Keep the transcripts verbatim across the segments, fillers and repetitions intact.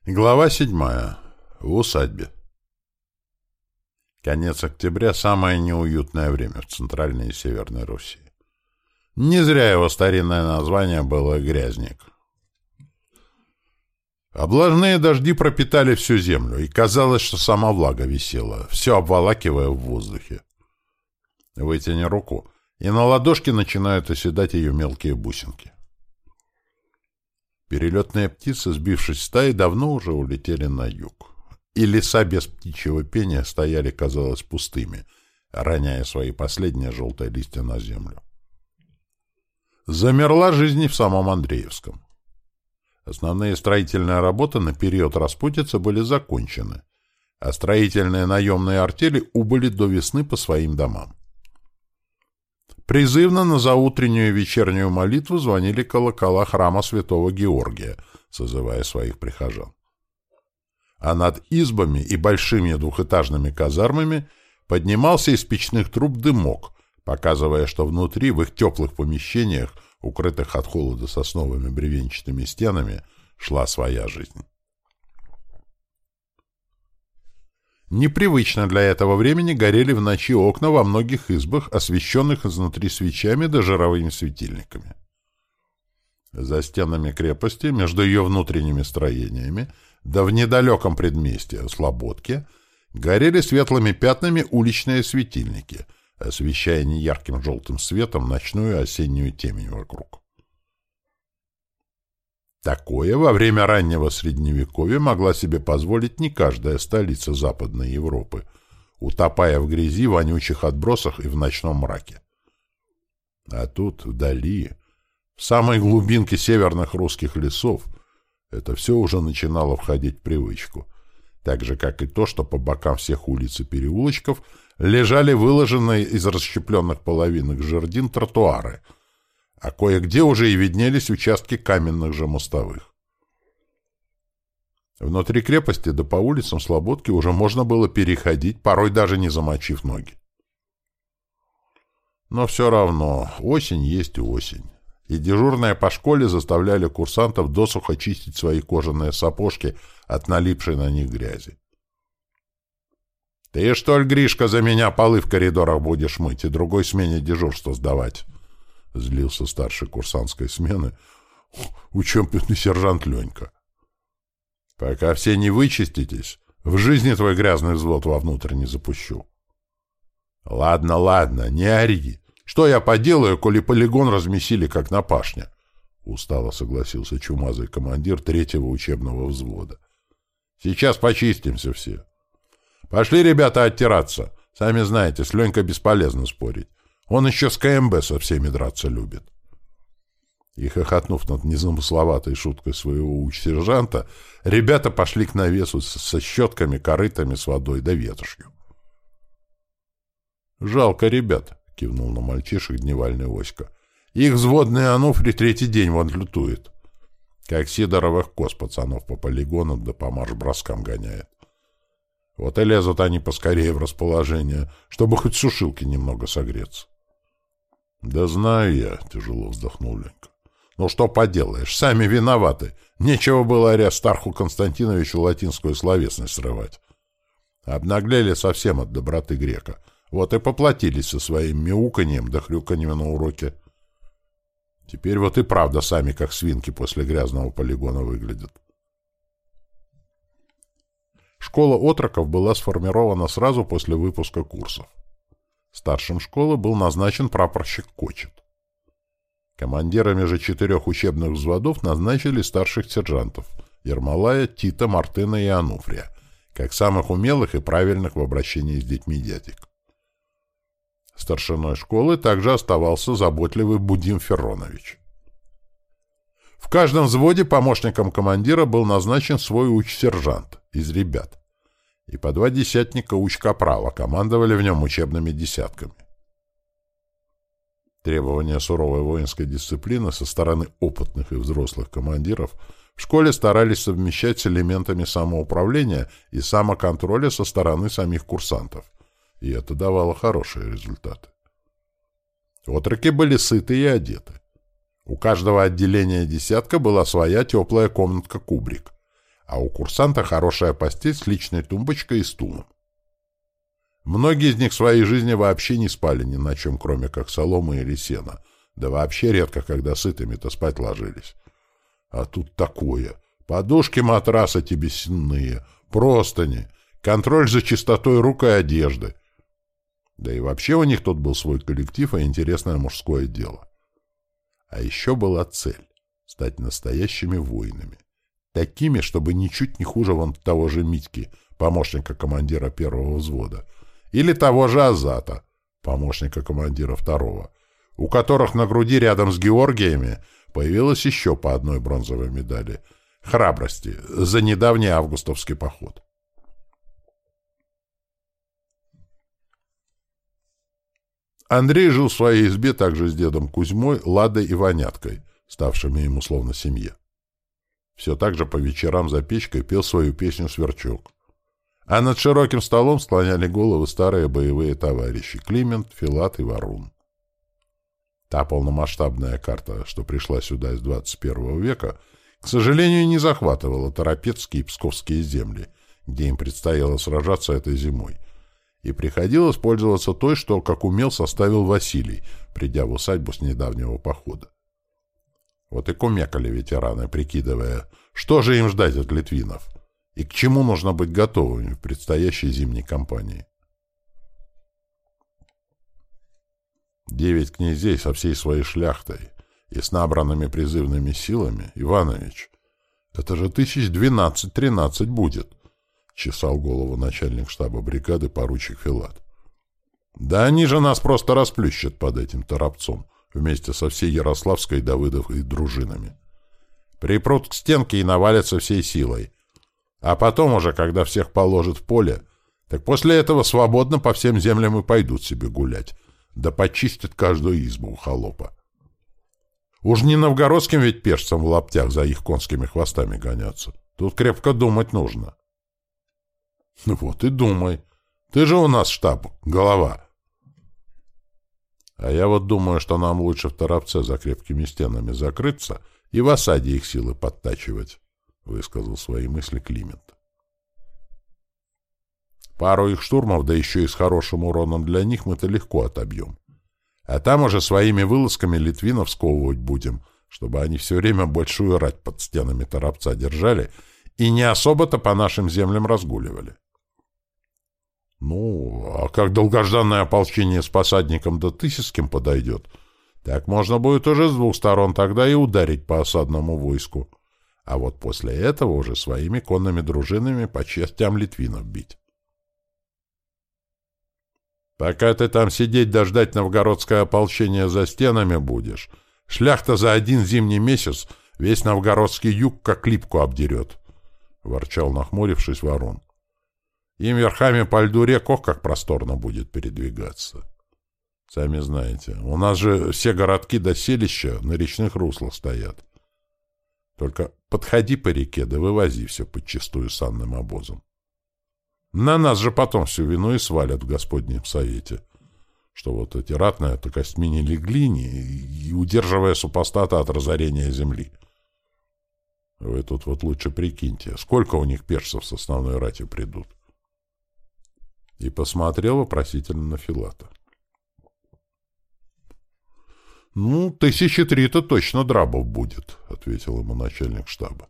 Глава седьмая. В усадьбе. Конец октября — самое неуютное время в Центральной и Северной Руси. Не зря его старинное название было «Грязник». Облажные дожди пропитали всю землю, и казалось, что сама влага висела, все обволакивая в воздухе. Вытяни руку, и на ладошке начинают оседать ее мелкие бусинки. Перелетные птицы, сбившись в стаи, давно уже улетели на юг. И леса без птичьего пения стояли, казалось, пустыми, роняя свои последние желтые листья на землю. Замерла жизнь и в самом Андреевском. Основные строительные работы на период распутицы были закончены, а строительные наемные артели убыли до весны по своим домам. Призывно на заутреннюю и вечернюю молитву звонили колокола храма святого Георгия, созывая своих прихожан. А над избами и большими двухэтажными казармами поднимался из печных труб дымок, показывая, что внутри, в их теплых помещениях, укрытых от холода сосновыми бревенчатыми стенами, шла своя жизнь. Непривычно для этого времени горели в ночи окна во многих избах, освещенных изнутри свечами да жировыми светильниками. За стенами крепости, между ее внутренними строениями, да в недалеком предместье, Слободке, горели светлыми пятнами уличные светильники, освещая неярким желтым светом ночную осеннюю темень вокруг. Такое во время раннего Средневековья могла себе позволить не каждая столица Западной Европы, утопая в грязи, вонючих отбросах и в ночном мраке. А тут, вдали, в самой глубинке северных русских лесов, это все уже начинало входить в привычку, так же, как и то, что по бокам всех улиц и переулочков лежали выложенные из расщепленных половинок жердин тротуары, а кое-где уже и виднелись участки каменных же мостовых. Внутри крепости да по улицам Слободки уже можно было переходить, порой даже не замочив ноги. Но все равно осень есть осень, и дежурные по школе заставляли курсантов досуха чистить свои кожаные сапожки от налипшей на них грязи. — Ты, что ли, Гришка, за меня полы в коридорах будешь мыть и другой смене дежурства сдавать? — злился старший курсантской смены учебный сержант Ленька. — Пока все не вычиститесь, в жизни твой грязный взвод вовнутрь не запущу. — Ладно, ладно, не ори. Что я поделаю, коли полигон размесили, как на пашне? — устало согласился чумазый командир третьего учебного взвода. — Сейчас почистимся все. Пошли, ребята, оттираться. Сами знаете, с Ленькой бесполезно спорить. Он еще с КМБ со всеми драться любит. И, хохотнув над незамысловатой шуткой своего уч-сержанта, ребята пошли к навесу со щетками, корытами с водой да ветошью. — Жалко ребят, — кивнул на мальчишек дневальный Оська. — Их взводный Ануфрий третий день вон лютует. Как Сидоровых коз пацанов по полигонам да по марш-броскам гоняет. Вот и лезут они поскорее в расположение, чтобы хоть сушилки немного согреться. — Да знаю я, — тяжело вздохнул Ленька. — Ну что поделаешь, сами виноваты. Нечего было Аристарху Константиновичу латинскую словесность срывать. Обнаглели совсем от доброты грека. Вот и поплатились со своим мяуканьем да хрюканьем на уроке. Теперь вот и правда сами как свинки после грязного полигона выглядят. Школа отроков была сформирована сразу после выпуска курсов. Старшим школы был назначен прапорщик Кочет. Командирами же четырех учебных взводов назначили старших сержантов Ермолая, Тита, Мартына и Ануфрия, как самых умелых и правильных в обращении с детьми дядек. Старшиной школы также оставался заботливый Будим Ферронович. В каждом взводе помощником командира был назначен свой уч-сержант из ребят, и по два десятника уч-капрала командовали в нем учебными десятками. Требования суровой воинской дисциплины со стороны опытных и взрослых командиров в школе старались совмещать с элементами самоуправления и самоконтроля со стороны самих курсантов, и это давало хорошие результаты. Отроки были сыты и одеты. У каждого отделения десятка была своя теплая комнатка-кубрик, а у курсанта хорошая постель с личной тумбочкой и стулом. Многие из них в своей жизни вообще не спали ни на чем, кроме как соломы или сена, да вообще редко, когда сытыми-то спать ложились. А тут такое. Подушки, матрасы тебе сенные, простыни, контроль за чистотой рук и одежды. Да и вообще у них тут был свой коллектив и интересное мужское дело. А еще была цель — стать настоящими воинами. Такими, чтобы ничуть не хуже вон того же Митьки, помощника командира первого взвода, или того же Азата, помощника командира второго, у которых на груди рядом с Георгиями появилось еще по одной бронзовой медали храбрости за недавний августовский поход. Андрей жил в своей избе также с дедом Кузьмой, Ладой и Ваняткой, ставшими ему словно семья. Все так же по вечерам за печкой пел свою песню Сверчок. А над широким столом склоняли головы старые боевые товарищи Климент, Филат и Варун. Та полномасштабная карта, что пришла сюда из двадцать первого века, к сожалению, не захватывала Торопецкие и Псковские земли, где им предстояло сражаться этой зимой, и приходилось пользоваться той, что, как умел, составил Василий, придя в усадьбу с недавнего похода. Вот и кумекали ветераны, прикидывая, что же им ждать от литвинов, и к чему нужно быть готовыми в предстоящей зимней кампании. Девять князей со всей своей шляхтой и с набранными призывными силами, Иванович, это же тысяч двенадцать-тринадцать будет, — чесал голову начальник штаба бригады поручик Филат. Да они же нас просто расплющат под этим торопцом вместе со всей Ярославской Давыдовой дружинами. Припрут к стенке и навалятся всей силой. А потом уже, когда всех положат в поле, так после этого свободно по всем землям и пойдут себе гулять, да почистят каждую избу у холопа. Уж не новгородским ведь пешцам в лаптях за их конскими хвостами гоняться. Тут крепко думать нужно. Ну вот и думай. Ты же у нас штаб, голова. А я вот думаю, что нам лучше в Торопце за крепкими стенами закрыться и в осаде их силы подтачивать, — высказал свои мысли Климент. Пару их штурмов, да еще и с хорошим уроном для них, мы-то легко отобьем. А там уже своими вылазками литвинов сковывать будем, чтобы они все время большую рать под стенами Торопца держали и не особо-то по нашим землям разгуливали. Ну, а как долгожданное ополчение с посадником да Тысяцким подойдет, так можно будет уже с двух сторон тогда и ударить по осадному войску, а вот после этого уже своими конными дружинами по частям литвинов бить. Пока ты там сидеть да ждать новгородское ополчение за стенами будешь, шляхта за один зимний месяц весь новгородский юг как липку обдерет, — ворчал, нахмурившись, Варун. Им верхами по льду рек ох, как просторно будет передвигаться. Сами знаете, у нас же все городки до селища на речных руслах стоят. Только подходи по реке, да вывози все подчистую санным обозом. На нас же потом всю вину и свалят в Господнем совете, что вот эти ратные-то костьми не легли, не, и удерживая супостата от разорения земли. Вы тут вот лучше прикиньте, сколько у них пешцев с основной ратью придут. И посмотрел вопросительно на Филата. — Ну, тысячи три-то точно драбов будет, — ответил ему начальник штаба.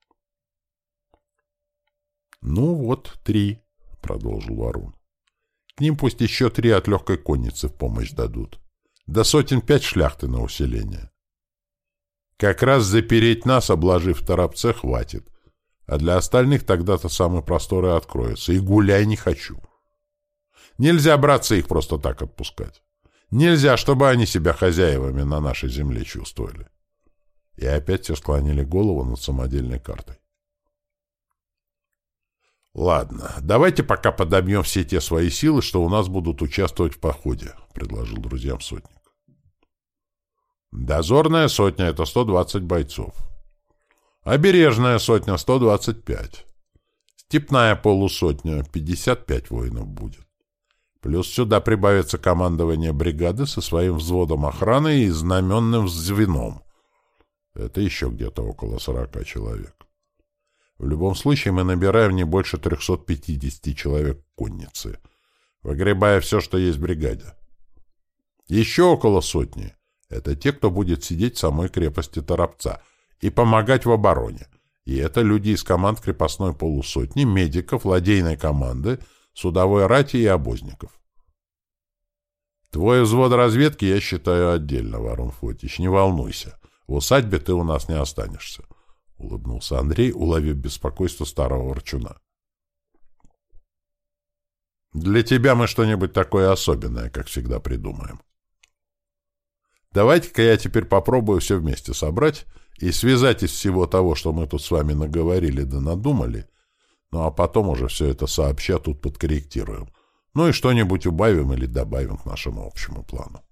— Ну вот, три, — продолжил Варун. — К ним пусть еще три от легкой конницы в помощь дадут. До сотен пять шляхты на усиление. Как раз запереть нас, обложив в Торопце, хватит. А для остальных тогда-то самые просторы откроются. И гуляй не хочу. Нельзя, братцы, их просто так отпускать. Нельзя, чтобы они себя хозяевами на нашей земле чувствовали. И опять все склонили голову над самодельной картой. Ладно, давайте пока подобьем все те свои силы, что у нас будут участвовать в походе, предложил друзьям сотник. Дозорная сотня — это сто двадцать бойцов. Обережная сотня — сто двадцать пять. Степная полусотня — пятьдесят пять воинов будет. Плюс сюда прибавится командование бригады со своим взводом охраны и знаменным звеном. Это еще где-то около сорока человек. В любом случае мы набираем не больше трехсот пятидесяти человек конницы, выгребая все, что есть в бригаде. Еще около сотни — это те, кто будет сидеть в самой крепости Торопца и помогать в обороне. И это люди из команд крепостной полусотни, медиков, ладейной команды, судовой рати и обозников. Твой взвод разведки я считаю отдельно, Варун Фотич, не волнуйся. В усадьбе ты у нас не останешься, — улыбнулся Андрей, уловив беспокойство старого ворчуна. Для тебя мы что-нибудь такое особенное, как всегда, придумаем. Давайте-ка я теперь попробую все вместе собрать и связать из всего того, что мы тут с вами наговорили да надумали, ну а потом уже все это сообща тут подкорректируем, ну и что-нибудь убавим или добавим к нашему общему плану.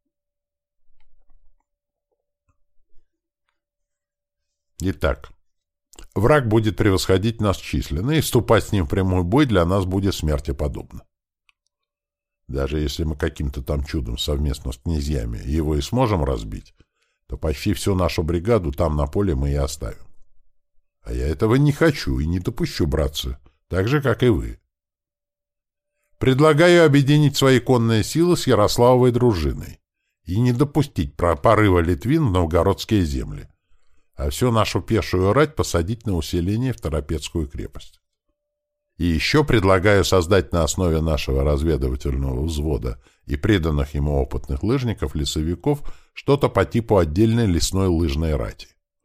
Итак, враг будет превосходить нас численно, и вступать с ним в прямой бой для нас будет смерти подобно. Даже если мы каким-то там чудом совместно с князьями его и сможем разбить, то почти всю нашу бригаду там на поле мы и оставим. А я этого не хочу и не допущу, братцы, так же, как и вы. Предлагаю объединить свои конные силы с Ярославовой дружиной и не допустить порыва литвин в новгородские земли, а всю нашу пешую рать посадить на усиление в Торопецкую крепость. И еще предлагаю создать на основе нашего разведывательного взвода и преданных ему опытных лыжников-лесовиков что-то по типу отдельной лесной лыжной рати.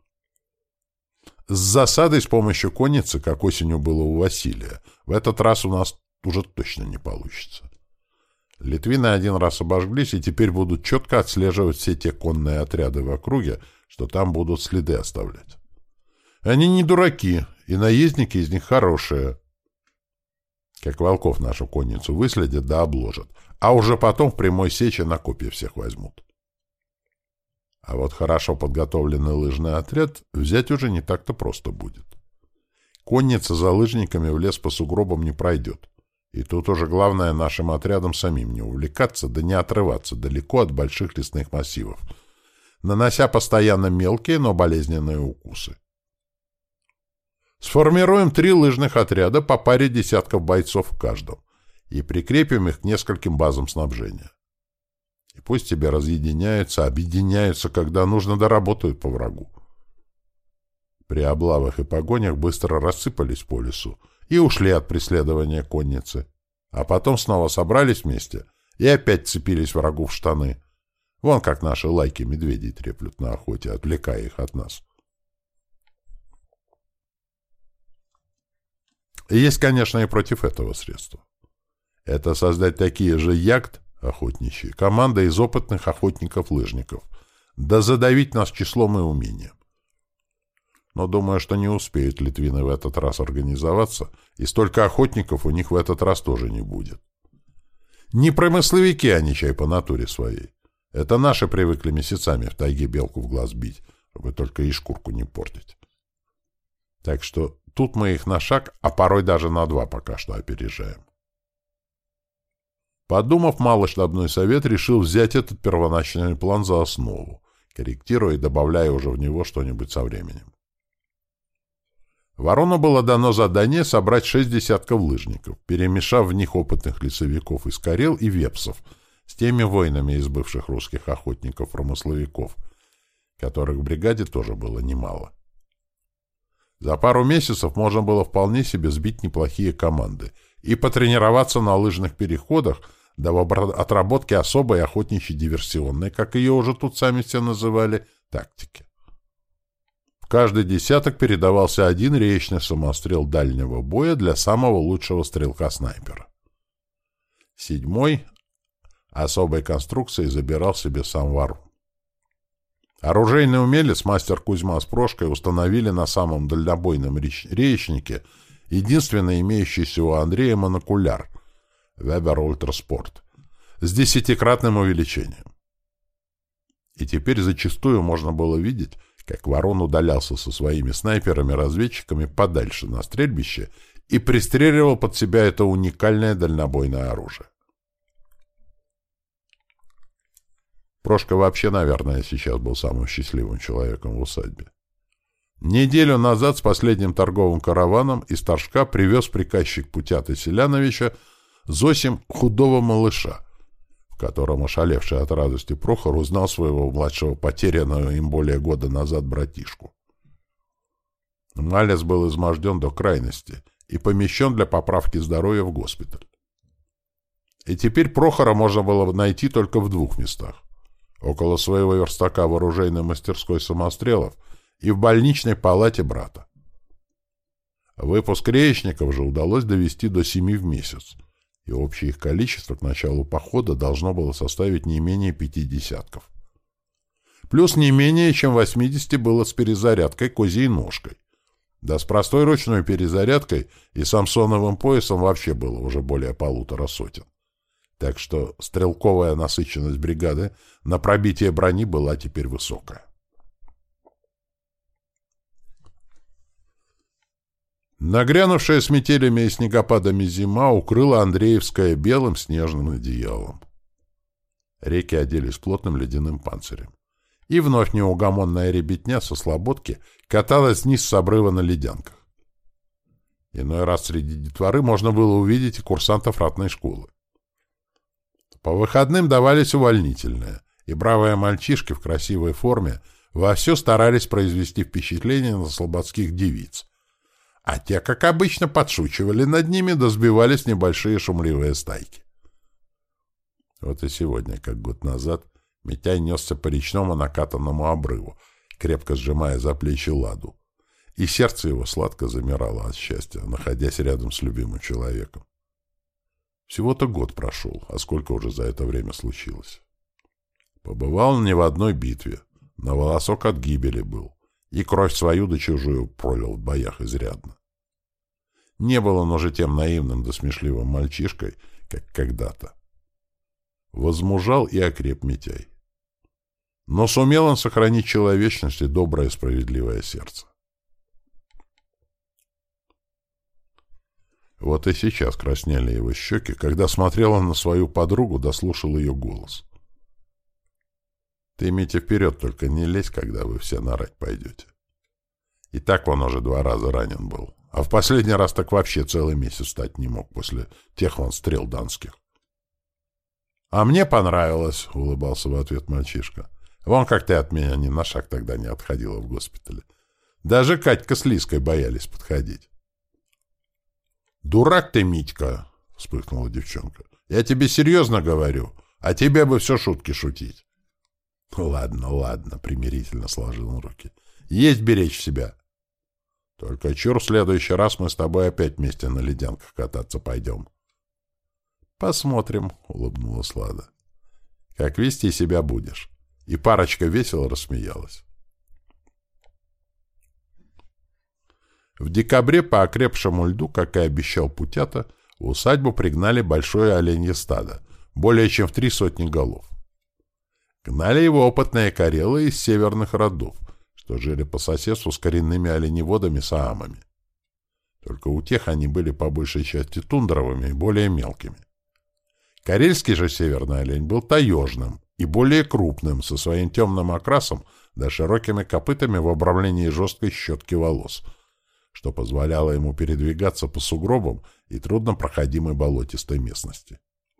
С засадой с помощью конницы, как осенью было у Василия, в этот раз у нас уже точно не получится. Литвины один раз обожглись и теперь будут четко отслеживать все те конные отряды в округе, что там будут следы оставлять. Они не дураки, и наездники из них хорошие. Как волков нашу конницу выследят да обложат, а уже потом в прямой сече на копья всех возьмут. А вот хорошо подготовленный лыжный отряд взять уже не так-то просто будет. Конница за лыжниками в лес по сугробам не пройдет. И тут уже главное нашим отрядам самим не увлекаться, да не отрываться далеко от больших лесных массивов, нанося постоянно мелкие, но болезненные укусы. Сформируем три лыжных отряда по паре десятков бойцов в каждом и прикрепим их к нескольким базам снабжения. И пусть тебе разъединяются, объединяются, когда нужно, доработают по врагу. При облавах и погонях быстро рассыпались по лесу и ушли от преследования конницы, а потом снова собрались вместе и опять цепились врагу в штаны. Вон как наши лайки медведей треплют на охоте, отвлекая их от нас. И есть, конечно, и против этого средства. Это создать такие же ягд, охотничьи, команда из опытных охотников-лыжников, да задавить нас числом и умением. Но думаю, что не успеют литвины в этот раз организоваться, и столько охотников у них в этот раз тоже не будет. Не промысловики они, чай, по натуре своей. Это наши привыкли месяцами в тайге белку в глаз бить, чтобы только и шкурку не портить. Так что тут мы их на шаг, а порой даже на два пока что опережаем. Подумав, малый штабной совет решил взять этот первоначальный план за основу, корректируя и добавляя уже в него что-нибудь со временем. Ворону было дано задание собрать шесть десятков лыжников, перемешав в них опытных лесовиков из Карел и Вепсов с теми воинами из бывших русских охотников-промысловиков, которых в бригаде тоже было немало. За пару месяцев можно было вполне себе сбить неплохие команды и потренироваться на лыжных переходах до отработки особой охотничьей диверсионной, как ее уже тут сами все называли, тактики. В каждый десяток передавался один реечный самострел дальнего боя для самого лучшего стрелка-снайпера. Седьмой особой конструкцией забирал себе сам Варун. Оружейный умелец мастер Кузьма с Прошкой установили на самом дальнобойном реечнике единственный имеющийся у Андрея монокуляр Weber Ультраспорт с десятикратным увеличением. И теперь зачастую можно было видеть, как Ворон удалялся со своими снайперами-разведчиками подальше на стрельбище и пристреливал под себя это уникальное дальнобойное оружие. Прошка вообще, наверное, сейчас был самым счастливым человеком в усадьбе. Неделю назад с последним торговым караваном из Торжка привез приказчик Путята Селяновича Зосим худого малыша, в котором ошалевший от радости Прохор узнал своего младшего потерянного им более года назад братишку. Малец был изможден до крайности и помещен для поправки здоровья в госпиталь. И теперь Прохора можно было найти только в двух местах: около своего верстака в оружейной мастерской самострелов и в больничной палате брата. Выпуск реечников же удалось довести до семи в месяц, и общее их количество к началу похода должно было составить не менее пяти десятков. Плюс не менее чем восьмидесяти было с перезарядкой козьей ножкой. Да с простой ручной перезарядкой и самсоновым поясом вообще было уже более полутора сотен. Так что стрелковая насыщенность бригады на пробитие брони была теперь высокая. Нагрянувшая с метелями и снегопадами зима укрыла Андреевское белым снежным одеялом. Реки оделись плотным ледяным панцирем. И вновь неугомонная ребятня со слободки каталась вниз с обрыва на ледянках. Иной раз среди детворы можно было увидеть и курсантов ратной школы. По выходным давались увольнительные, и бравые мальчишки в красивой форме вовсю старались произвести впечатление на слободских девиц, а те, как обычно, подшучивали над ними, да сбивались небольшие шумливые стайки. Вот и сегодня, как год назад, Митяй несся по речному накатанному обрыву, крепко сжимая за плечи Ладу, и сердце его сладко замирало от счастья, находясь рядом с любимым человеком. Всего-то год прошел, а сколько уже за это время случилось. Побывал он не в одной битве, на волосок от гибели был, и кровь свою да чужую пролил в боях изрядно. Не был он уже тем наивным да смешливым мальчишкой, как когда-то. Возмужал и окреп Митяй. Но сумел он сохранить человечность и доброе справедливое сердце. Вот и сейчас краснели его щеки, когда смотрел он на свою подругу, да слушал ее голос. «Ты, Митя, вперед только не лезь, когда вы все нарать пойдете. И так он уже два раза ранен был, а в последний раз так вообще целый месяц встать не мог после тех вон стрел данских». «А мне понравилось», — улыбался в ответ мальчишка. «Вон как ты от меня ни на шаг тогда не отходила в госпитале. Даже Катька с Лиской боялись подходить». «Дурак ты, Митька!» — вспыхнула девчонка. «Я тебе серьезно говорю, а тебе бы все шутки шутить». «Ладно, ладно», — примирительно сложил он руки. «Есть беречь себя. Только чур, в следующий раз мы с тобой опять вместе на ледянках кататься пойдем». «Посмотрим», — улыбнулась Лада. «Как вести себя будешь». И парочка весело рассмеялась. В декабре по окрепшему льду, как и обещал Путята, в усадьбу пригнали большое оленье стадо, более чем в три сотни голов. Гнали его опытные карелы из северных родов, что жили по соседству с коренными оленеводами-саамами. Только у тех они были по большей части тундровыми и более мелкими. Карельский же северный олень был таежным и более крупным, со своим темным окрасом да широкими копытами в обрамлении жесткой щетки волос, что позволяло ему передвигаться по сугробам и труднопроходимой болотистой местности.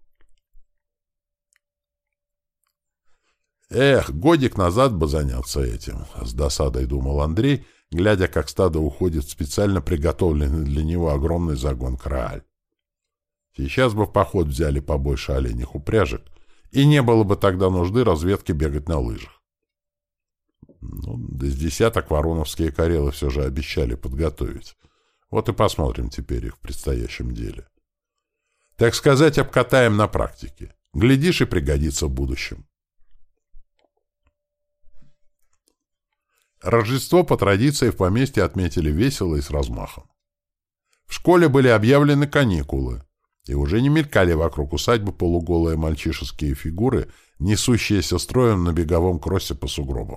«Эх, годик назад бы заняться этим», — с досадой думал Андрей, глядя, как стадо уходит в специально приготовленный для него огромный загон Крааль. Сейчас бы в поход взяли побольше оленьих упряжек, и не было бы тогда нужды разведке бегать на лыжах. Ну, да с десяток вороновские карелы все же обещали подготовить. Вот и посмотрим теперь их в предстоящем деле. Так сказать, обкатаем на практике. Глядишь, и пригодится в будущем. Рождество по традиции в поместье отметили весело и с размахом. В школе были объявлены каникулы, и уже не мелькали вокруг усадьбы полуголые мальчишеские фигуры, несущиеся строем на беговом кроссе по сугробам.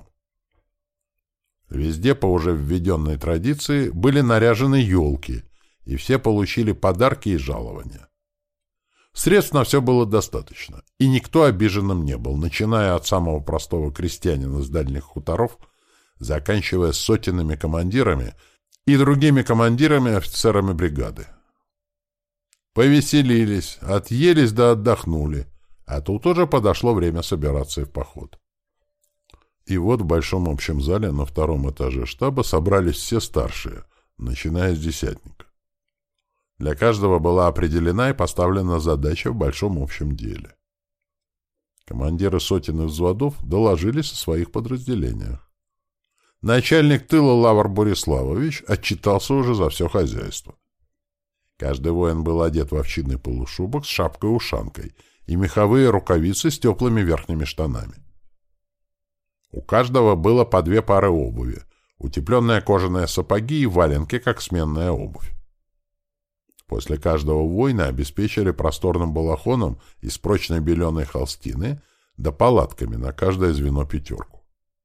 Везде по уже введенной традиции были наряжены елки, и все получили подарки и жалования. Средств на все было достаточно, и никто обиженным не был, начиная от самого простого крестьянина с дальних хуторов заканчивая сотенными командирами и другими командирами и офицерами бригады. Повеселились, отъелись да отдохнули, а тут уже подошло время собираться и в поход. И вот в большом общем зале на втором этаже штаба собрались все старшие, начиная с десятника. Для каждого была определена и поставлена задача в большом общем деле. Командиры сотен и взводов доложились о своих подразделениях. Начальник тыла Лавр Бориславович отчитался уже за все хозяйство. Каждый воин был одет в овчинный полушубок с шапкой-ушанкой и меховые рукавицы с теплыми верхними штанами. У каждого было по две пары обуви, утепленные кожаные сапоги и валенки, как сменная обувь. После каждого воина обеспечили просторным балахоном из прочной беленой холстины да палатками на каждое звено пятерку.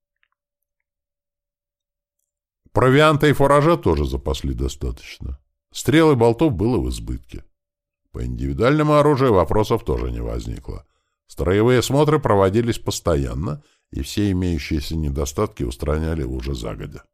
Провианта и фуража тоже запасли достаточно. Стрел и болтов было в избытке. По индивидуальному оружию вопросов тоже не возникло. Строевые смотры проводились постоянно, и все имеющиеся недостатки устраняли уже загодя.